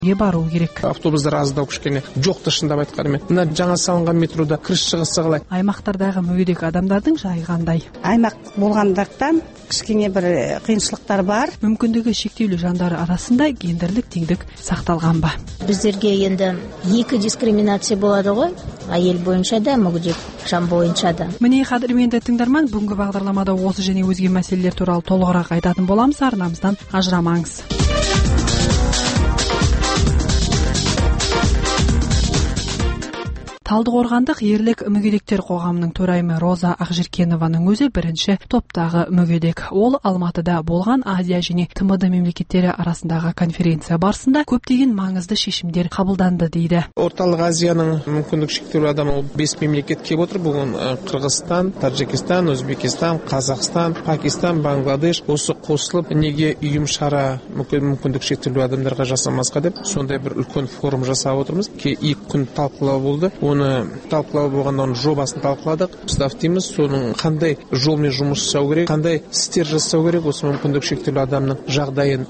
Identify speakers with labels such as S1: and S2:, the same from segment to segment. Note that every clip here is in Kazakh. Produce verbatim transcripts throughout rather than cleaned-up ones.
S1: бару керек.
S2: Автобустар аздау кішкене жоқты шындап айтқанымен. Мына жаңа салынған метрода кіріс шығысы қалай?
S1: Аймақтардағы мүгедек адамдардың жайы қандай?
S3: Аймақ болғандықтан кішкене бір қиыншылықтар бар.
S1: Мүмкіндігі шектеулі жандар арасында гендерлік теңдік сақталған ба?
S4: Біздерге енді екі дискриминация болады ғой, әйел бойынша да, мүгедек жан бойынша да.
S1: Міне қадірменді тыңдарман, бүгінгі бағдарламада осы және өзге мәселелер туралы толығырақ айтатын боламыз, арнамыздан ажырамаңыз. Талдықорғандық ерлік мүгедектер қоғамының төрайымы Роза Ақжеркенованың өзі бірінші топтағы мүгедек. Ол Алматыда болған Азия және ТМД мемлекеттері арасындағы конференция барысында көптеген маңызды шешімдер қабылданды дейді.
S2: Орталық Азияның мүмкіндік шектеулі адамы бес мемлекет келіп отыр. Бүгін Қырғызстан, Таджикистан, Өзбекистан, Қазақстан, Пакистан, Бангладеш осы қосылып, неге ұйым шара мүмкіндік шектеулі адамдарға жасамасқа деп сондай бір үлкен форум жасап отырмыз. Екі күн талқылау болды. Талқылау болғанда оның жобасын талқыладық. Ұстав дейміз, соның қандай жолмен жұмыс жасау керек, қандай істер жасау керек, осы мүмкіндік шектеулі адамның жағдайын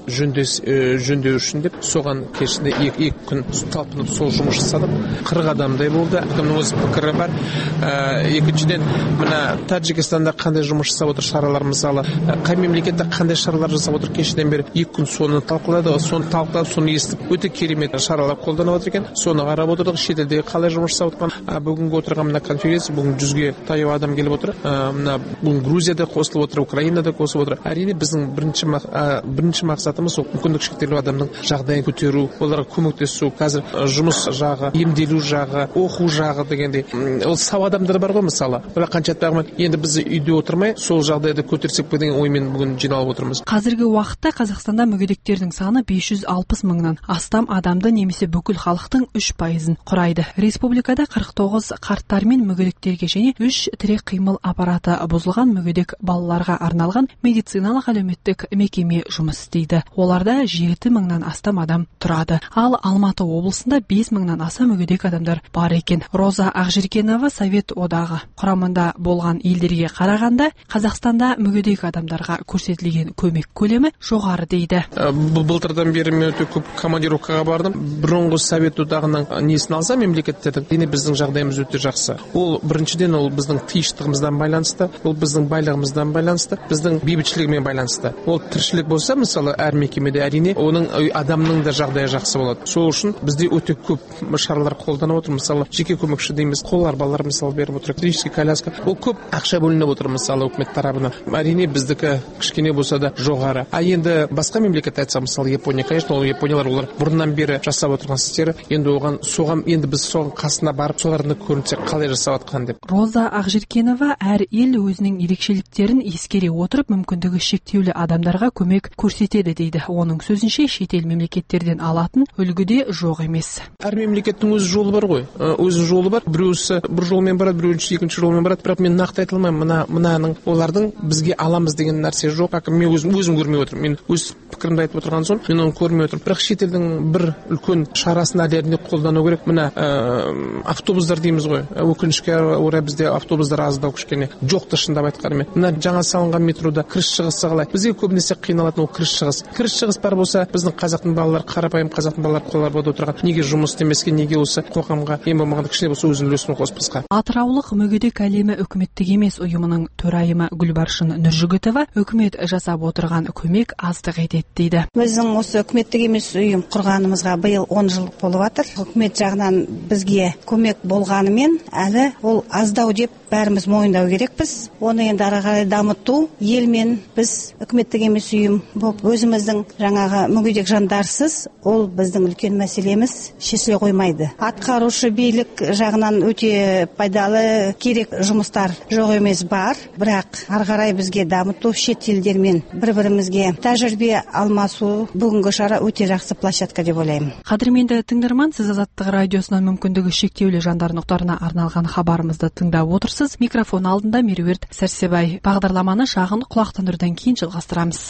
S2: жөндеу үшін деп, соған кешінде екі күн талпынып сол жұмыс жасадық. қырық адамдай болды. Әркімнің өз пікірі бар. Екіншіден, мына Таджикистанда қандай жұмыс жасап отыр, шаралар мысалы, қай мемлекетте қандай шаралар жасап отыр, кешеден бері екі күн соны талқылады. Соны талқылап, соны естіп, өте керемет шаралар қолданып отыр екен. Соны қарап отырдық, шетелдегі қалай жұмыс жасап отыр. Бүгінгі отырған мына конференция, бүгін жүзге таяу адам келіп отыр. Мына бүгін Грузияда қосылып отыр, Украинада қосылып отыр. Әрине біздің бірінші бірінші мақсатымыз ол мүмкіндік шектеулі адамның жағдайын көтеру, оларға көмектесу. Қазір жұмыс жағы, емделу жағы, оқу жағы дегендей. Ол сау адамдар бар ғой мысалы. Бірақ қанша тағымен енді біз үйде отырмай, сол жағдайды көтерсек пе деген оймен бүгін жиналып отырмыз.
S1: Қазіргі уақытта Қазақстанда мүгедектердің саны бес жүз алпыс мыңнан астам адамды немесе бүкіл халықтың үш пайызын құрайды. Республикада қырық тоғыз қарттар мен мүгедектерге және үш тірек қимыл аппараты бұзылған мүгедек балаларға арналған медициналық әлеуметтік мекеме жұмыс істейді. Оларда жеті мыңнан астам адам тұрады. Ал Алматы облысында бес мыңнан аса мүгедек адамдар бар екен. Роза Ақжеркенова Совет одағы құрамында болған елдерге қарағанда Қазақстанда мүгедек адамдарға көрсетілген көмек көлемі жоғары дейді.
S2: Былтырдан бері мен өте көп командировкаға бардым. Бұрынғы Совет одағының несін алса мемлекеттердің, дене біздің жағдайымыз өте жақсы. Ол біріншіден ол біздің тиіштігімізден байланысты, ол біздің байлығымыздан байланысты, біздің бейбітшілігімен байланысты. Ол тіршілік болса, мысалы, әр мекемеде әрине оның адамның да жағдайы жақсы болады. Сол үшін бізде өте көп шаралар қолданып отыр. Мысалы, жеке көмекші дейміз, қоларбалар мысалы беріп отыр, электрический коляска. Ол көп ақша бөлініп отыр, мысалы, үкімет тарапынан. Әрине біздікі кішкене болса да жоғары. А енді басқа мемлекет айтса, мысалы, Япония, конечно, ол япониялар олар бұрыннан бері жасап отырған істері, енді оған соған енді біз соған қасына барып соларны көрінсек қалай жасап жатқан деп.
S1: Роза Ақжеркенова әр ел өзінің ерекшеліктерін ескере отырып мүмкіндігі шектеулі адамдарға көмек көрсетеді дейді. Оның сөзінше шетел мемлекеттерден алатын үлгіде жоқ емес.
S2: Әр мемлекеттің өз жолы бар ғой. Өз жолы бар. Біреусі бір жолмен барады, біреусі екінші жолмен барады. Бірақ мен нақты айта алмаймын, мына мынаның олардың бізге аламыз деген нәрсе жоқ. Мен өзім өзім көрмей отырмын. Мен өз пікірімді айтып отырған соң, мен оны көрмей отырмын. Бірақ шетелдің бір үлкен шарасын әлеріне қолдану керек. Мына автобустар дейміз ғой. Өкінішке орай бізде автобустар аздау кішкене жоқты шындап айтқанымен. Мына жаңа салынған метрода кіріс шығысы қалай? Бізге көбінесе қиналатын ол кіріс шығыс. Кіріс шығыс бар болса, біздің қазақтың балалары, қарапайым қазақтың балалары қоларбада отырған. Неге жұмыс істемеске, неге осы қоғамға ең болмағанда кішкене болса өзінің үлесін қоспасқа.
S1: Атыраулық мүгедек әлемі үкіметтік емес ұйымының төрайымы Гүлбаршын Нұржігітова үкімет жасап отырған көмек аздық етеді дейді.
S3: Біздің осы үкіметтік емес ұйым құрғанымызға биыл он жыл болып жатыр. Үкімет жағынан бізге көмек болғанымен әлі ол аздау деп бәріміз мойындау керекпіз. Оны енді ары қарай дамыту, елмен біз үкіметтік емес ұйым болып өзіміздің жаңағы мүгедек жандарсыз ол біздің үлкен мәселеміз шешіле қоймайды. Атқарушы билік жағынан өте пайдалы керек жұмыстар жоқ емес бар, бірақ ары қарай бізге дамыту, шет елдермен бір-бірімізге тәжірибе алмасу бүгінгі шара өте жақсы площадка деп ойлаймын.
S1: Қадірменді тыңдарман, сіз Азаттық радиосынан мүмкіндігі шектеулі жандар мұқтарына арналған хабарымызды тыңдап отырсыз. Микрофон алдында Меруерт Сәрсебай. Бағдарламаны шағын құлақтандырудан кейін жалғастырамыз.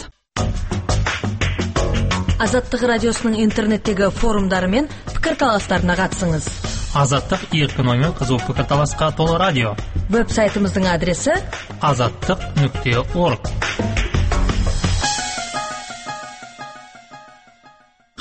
S5: Азаттық радиосының интернеттегі форумдары мен пікірталастарына қатысыңыз.
S6: Азаттық еркін оймен қызу пікірталасқа толы радио.
S5: Веб-сайтымыздың адресі
S6: азаттық нүкте орг.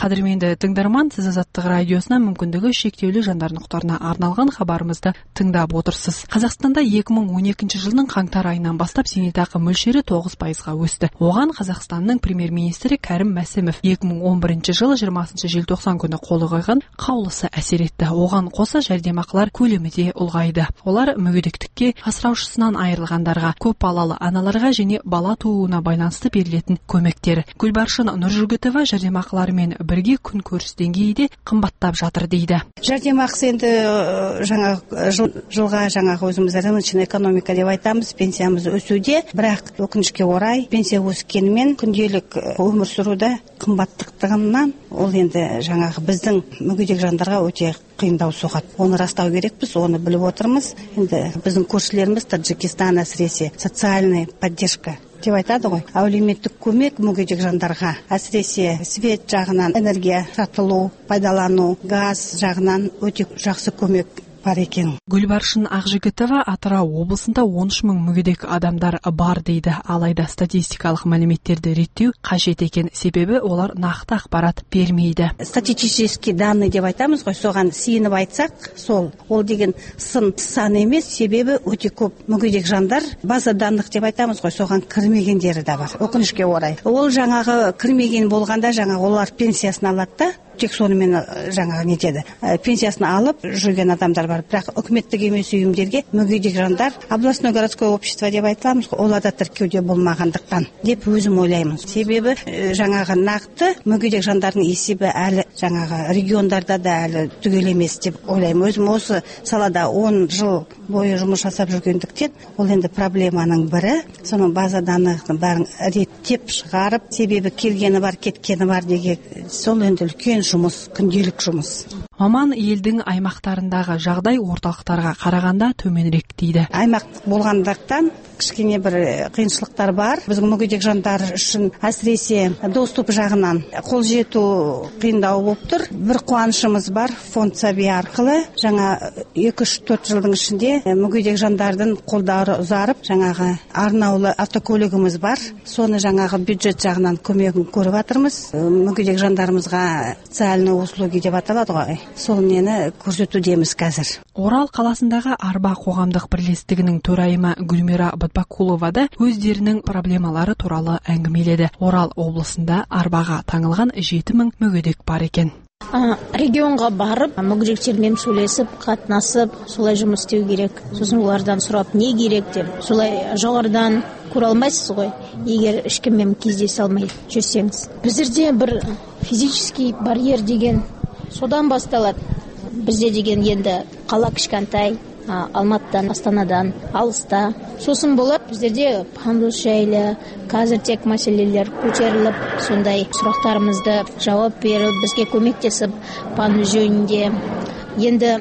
S1: Кадырменді тыңдарман, сіз Азаттық радиосына мүмкіндігі шектеулі жандардың құқықтарына арналған хабарымызды тыңдап отырсыз. Қазақстанда екі мың он екінші жылдың қаңтар айынан бастап зейнетақы мөлшері тоғыз пайызға өсті. Оған Қазақстанның премьер-министрі Кәрім Мәсімов екі мың он бірінші жылы жиырмасыншы желтоқсан күні қолы қойған қаулысы әсер етті. Оған қоса жәрдемақылар көлемі де ұлғайды. Олар мүгедектікке, асыраушысынан айырылғандарға, көп балалы аналарға және бала тууына байланысты берілетін көмектер. Гүлбаршын Нұржігітова жәрдемақылармен бірге күн көріс деңгейі де қымбаттап жатыр дейді.
S3: Жәрдемақысы енді жаңа жыл, жылға жаңағы өзіміз рыночный экономика деп айтамыз, пенсиямыз өсуде, бірақ өкінішке орай пенсия өскенімен күнделік өмір сүруді қымбаттықтығынан ол енді жаңағы біздің мүгедек жандарға өте қиындау соғады. Оны растау керекпіз, оны біліп отырмыз. Енді біздің көршілеріміз Таджикистан әсіресе социальная поддержка деп айтады ғой. Әлеуметтік көмек мүгедек жандарға, әсіресе свет жағынан, энергия сатылу, пайдалану, газ жағынан өте жақсы көмек бар екен.
S1: Гүлбаршын Ақжігітова Атырау облысында он үш мың мүгедек адамдар бар дейді. Алайда статистикалық мәліметтерді реттеу қажет екен, себебі олар нақты ақпарат бермейді.
S3: Статистический данный деп айтамыз ғой, соған сиініп айтсақ, сол ол деген сын сан емес, себебі өте көп мүгедек жандар база данных деп айтамыз ғой, соған кірмегендері де бар. Өкінішке орай. Ол жаңағы кірмеген болғанда жаңағы олар пенсиясын алады да, тек сонымен жаңағы нетеді. Пенсиясын алып жүрген адамдар бар. Бірақ үкіметтік емес ұйымдерге мүгедек жандар, областное городское общество деп айтамыз, оларда тіркеуде болмағандықтан деп өзім ойлаймын. Себебі жаңағы нақты мүгедек жандардың есебі әлі жаңағы региондарда да әлі түгел емес деп ойлаймын. Өзім осы салада он жыл бойы жұмыс жасап жүргендіктен, ол енді проблеманың бірі. Соның база данныхтың бәрін реттеп шығарып, себебі келгені бар, кеткені бар деген сол енді үлкен жұмыс, күнделік жұмыс.
S1: Маман елдің аймақтарындағы жағдай орталықтарға қарағанда төменірек дейді.
S3: Аймақ болғандықтан кішкене бір қиыншылықтар бар. Біздің мүгедек жандар үшін әсіресе доступ жағынан қол жету қиындау болып тұр. Бір қуанышымыз бар, фонд Сәби арқылы жаңа екі үш төрт жылдың ішінде мүгедек жандардың қолдары ұзарып, жаңағы арнаулы автокөлігіміз бар. Соны жаңағы бюджет жағынан көмегін көріп жатырмыз. Мүгедек жандарымызға социальные услуги деп аталады ғой. Сол нені көрсетудеміз қазір.
S1: Орал қаласындағы Арба қоғамдық бірлестігінің төрайымы Гүлмира Батбакулова да өздерінің проблемалары туралы әңгімеледі. Орал облысында Арбаға таңылған жеті мың мүгедек бар екен.
S4: Регионға барып, мүгедектермен сөйлесіп, қатынасып, солай жұмыс істеу керек. Сосын олардан сұрап, не керек деп. Солай жоғарыдан көре алмайсыз ғой, егер ешкіммен кездесе алмай жүрсеңіз. Біздерде бір физический барьер деген содан басталады. Бізде деген енді қала кішкентай, Алматыдан, Астанадан, алыста. Сосын болады, біздерде пандус жайлы, қазір тек мәселелер көтеріліп, сондай сұрақтарымызды жауап беріп, бізге көмектесіп, пандус жөнінде. Енді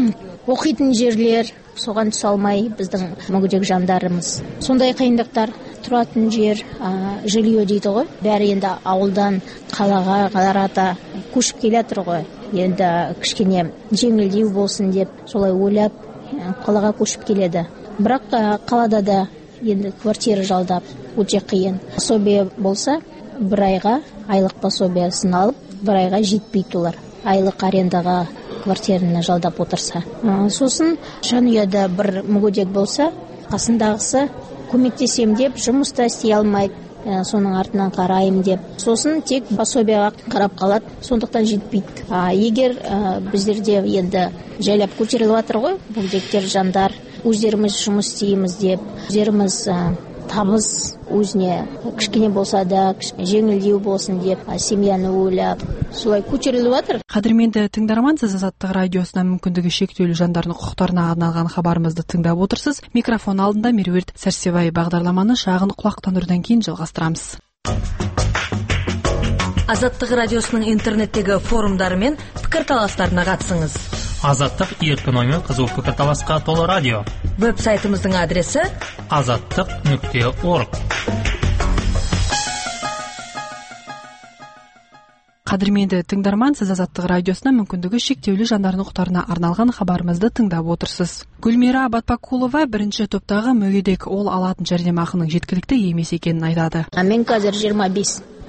S4: оқитын жерлер, соған түсе алмай біздің мүгедек жандарымыз. Сондай қиындықтар, тұратын жер, жилье дейді ғой. Бәрі енді ауылдан қалаға қарата көшіп келатыр ғой. Енді кішкене жеңілдеу болсын деп, солай ойлап қалаға көшіп келеді. Бірақ қалада да енді квартира жалдап өте қиын. Пособие болса, бір айға айлық пособиясын алып, бір айға жетпейді олар. Айлық арендаға квартираны жалдап отырса. Сосын жанұяда бір мүгедек болса, қасындағысы көмектесем деп жұмыста істей алмайды. Соның артынан қарайым деп. Сосын тек пособияға қарап қалады, сондықтан жетпейді. Егер біздерде енді жайлап көтеріліп жатыр ғой, мүгедектер жандар, өздеріміз жұмыс істейміз деп, өздеріміз табыс өзіне кішкене болса да жеңілдеу болсын деп, семьяны ойлап, солай көтеріліп жатыр.
S1: Қадірменді тыңдарман, сіз Азаттық радиосына мүмкіндігі шектеулі жандардың құқықтарына арналған хабарымызды тыңдап отырсыз. Микрофон алдында Меруерт Сәрсебай. Бағдарламаны шағын құлақтандырудан кейін жалғастырамыз.
S5: Азаттық радиосының интернеттегі форумдары мен пікірталастарына қатысыңыз.
S6: Азаттық еркін оймен қызу пікірталасқа толы радио.
S5: Веб-сайтымыздың адресі
S6: азаттық нүкте орг.
S1: Қадірменді тыңдарман, сіз Азаттық радиосына мүмкіндігі шектеулі жандардың құқықтарына арналған хабарымызды тыңдап отырсыз. Гүлмира Батбакулова бірінші топтағы мүгедек, ол алатын жәрдемақының жеткілікті емес екенін айтады.
S4: Мен қазір жиырма бес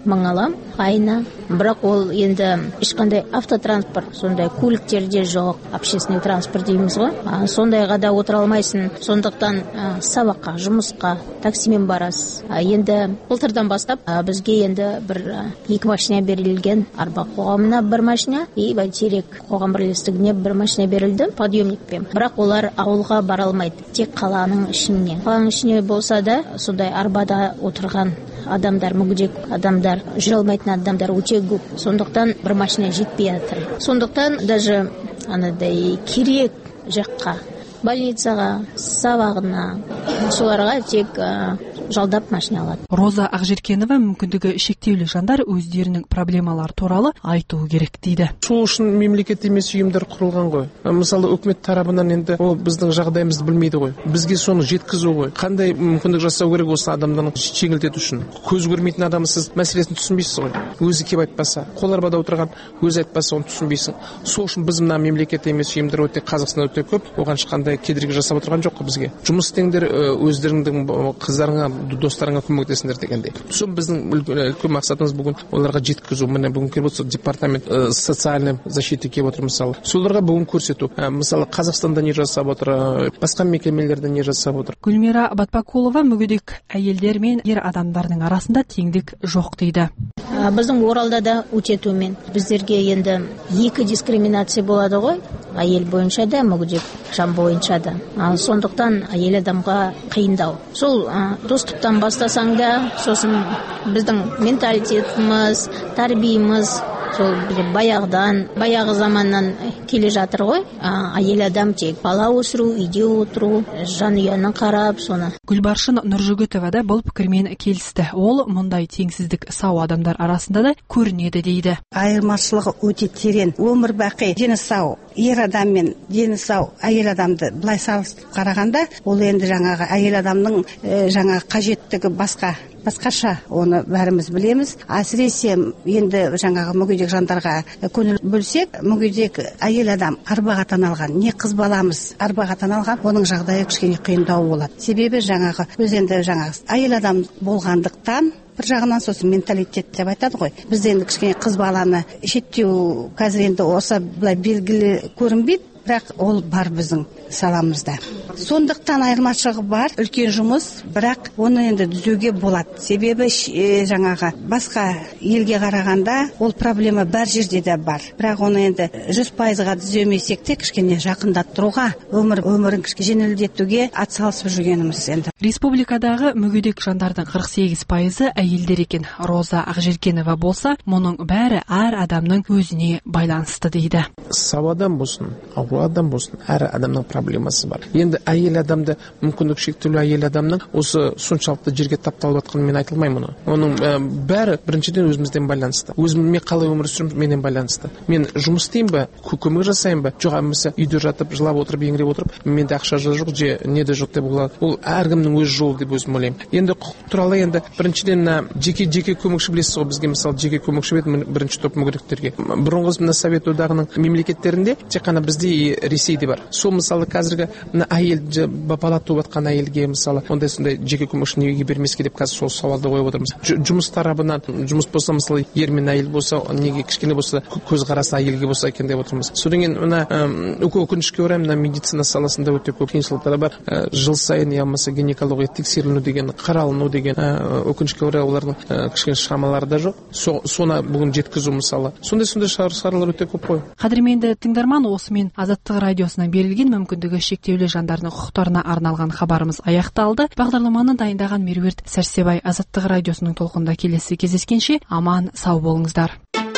S4: мың алам айына. Бірақ ол енді ешқандай автотранспорт, сондай көліктерде жоқ, общественный транспорт дейміз ғой. А, сондайға да отыра алмайсың. Сондықтан а, сабаққа, жұмысқа таксимен барасыз. А, енді былтырдан бастап а, бізге енді бір а, екі машина берілген, арба қоғамына бір машина, и бәйтерек қоғам бірлестігіне бір машина берілді подъемникпен. Бірақ олар ауылға бара алмайды, тек қаланың ішіне. Қаланың ішіне болса да, сондай арбада отырған адамдар, мүгедек адамдар, жүре алмайтын адамдар өте көп. Сондықтан бір машина жетпей жатыр. Сондықтан даже анадай керек жаққа, больницаға, сабағына, соларға тек ә, жалдап машина алады.
S1: Роза Ақжеркенова мүмкіндігі шектеулі жандар өздерінің проблемалар туралы айтуы керек дейді.
S2: Сол үшін мемлекет емес ұйымдар құрылған ғой. Мысалы, үкімет тарапынан енді ол біздің жағдайымызды білмейді ғой. Бізге соны жеткізу ғой. Қандай мүмкіндік жасау керек осы адамдардың жеңілдету үшін? Көз көрмейтін адам сіз мәселесін түсінбейсіз ғой. Өзі кеп айтпаса, қол арбада отырған өзі айтпаса, оны түсінбейсің. Сол үшін біз мына мемлекет емес ұйымдар өте Қазақстанда өте көп, оған ешқандай кедергі жасап отырған жоқ бізге. Жұмыс істеңдер, өздеріңнің қыздарыңа, достарыңа көмектесіңдер дегендей. Сол біздің үлкен мақсатымыз бүгін оларға жеткізу. Міне бүгін келіп отыр департамент социальной защиты келіп отыр мысалы. Соларға бүгін көрсету. Мысалы Қазақстанда не жасап отыр, басқа мекемелерде не жасап отыр.
S1: Гүлмира Батпакулова мүгедек әйелдер мен ер адамдардың арасында теңдік жоқ дейді.
S4: Біздің Оралда да өте төмен. Біздерге енді екі дискриминация болады ғой, әйел бойынша да, мүгедек жан бойынша да. Сондықтан әйел адамға қиындау. Сол достықтан бастасаң да, сосын біздің менталитетіміз, тәрбиеміз сол баяғыдан, баяғы заманнан келе жатыр ғой. Әйел адам тек бала өсіру, үйде отыру, жанұяны қарап, соны.
S1: Гүлбаршын Нұржігітова да бұл пікірмен келісті. Ол мұндай теңсіздік сау адамдар арасында да көрінеді дейді.
S3: Айырмашылығы өте терең. Өмір бақи дені сау ер адам мен дені сау әйел адамды былай салыстырып қарағанда, ол енді жаңағы әйел адамның ә, жаңағы қажеттігі басқа. Басқаша, оны бәріміз білеміз. Әсіресе енді жаңағы мүгедек жандарға көңіл бөлсек, мүгедек әйел адам арбаға таналған, не қыз баламыз арбаға таналған, оның жағдайы кішкене қиындау болады. Себебі жаңағы өз енді жаңағы әйел адам болғандықтан бір жағынан сосын менталитет деп айтады ғой. Біз енді кішкене қыз баланы шеттеу қазір енді осы былай белгілі көрінбейді, бірақ ол бар біздің саламызда. Сондықтан айырмашылығы бар, үлкен жұмыс, бірақ оны енді түзеуге болады. Себебі е, жаңағы басқа елге қарағанда ол проблема бар жерде де бар. Бірақ оны енді жүз пайызға түземесек те кішкене жақындаттыруға, өмір өмірін кішкене жеңілдетуге атсалысып жүргеніміз енді.
S1: Республикадағы мүгедек жандардың қырық сегіз пайызы әйелдер екен. Роза Ақжеркенова болса, мұның бәрі әр адамның өзіне байланысты дейді.
S2: Сау адам болсын, ауру адам болсын, әр адамның проблемасы бар. Енді әйел адамды, мүмкіндік шектеулі әйел адамның осы соншалықты жерге тапталып жатқанын мен айта алмаймын оны. Оның ә, бәрі біріншіден өзімізден байланысты. Өзім мен қалай өмір сүремін, менен байланысты. Мен жұмыс істеймін бе, көмек жасаймын ба, жоқ әмісі үйде жатып, жылап отырып, еңіреп отырып, менде ақша жоқ, же не де жоқ деп болады. Ол әркімнің өз жолы деп өзім ойлаймын. Енді құқық туралы енді біріншіден жеке жеке көмекші білесіз ғой, бізге мысалы жеке көмекші беді бірінші топ мүгедектерге. Бұрынғы мына Совет одағының мемлекеттерінде тек қана бізде Ресейде бар. Сол мысалы қазіргі мына әйел бала туып жатқан әйелге мысалы ондай сондай жеке көмекші неге бермеске деп қазір сол сауалды қойып отырмыз. Жұмыс тарапынан жұмыс болса мысалы ер мен әйел болса неге кішкене болса көзқарасы әйелге болса екен деп отырмыз. Содан кейін мына өкінішке орай мына медицина саласында өте көп қиыншылықтар бар. Жыл сайын я болмаса гинекология тексерілу деген, қаралыну деген өкінішке орай олардың кішкене шамалары да жоқ. Соны бүгін жеткізу мысалы. Сондай сондай шаралар өте көп қой.
S1: Қадірменді тыңдарман, осымен Азаттық радиосынан берілген мүмкіндігі шектеулі жандардың құқықтарына арналған хабарымыз аяқталды. Бағдарламаны дайындаған Меруерт Сәрсебай. Азаттық радиосының толқында келесі кездескенше аман сау болыңыздар.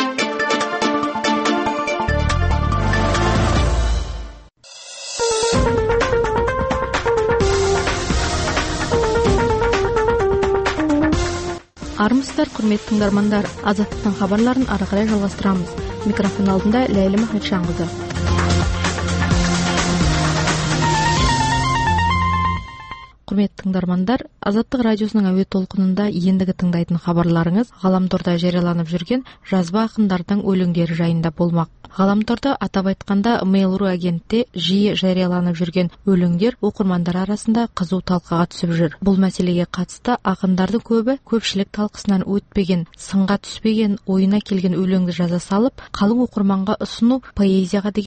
S1: Армысыздар, құрметті тыңдармандар. Азаттықтың хабарларын ары қарай жалғастырамыз. Микрофон алдында Ләйлі Махметжанқызы.
S7: Құрметті тыңдармандар, Азаттық радиосының әуе толқынында ендігі тыңдайтын хабарларыңыз Ғаламторда жарияланып жүрген жазба ақындардың өлеңдері жайында болмақ. Ғаламторда, атап айтқанда Mail.ru агентте жиі жарияланып жүрген өлеңдер оқырмандар арасында қызу талқыға түсіп жүр. Бұл мәселеге қатысты ақындардың көбі көпшілік талқысынан өтпеген, сынға түспеген, ойына келген өлеңді жаза салып, қалың оқырманға ұсыну поэзияға деген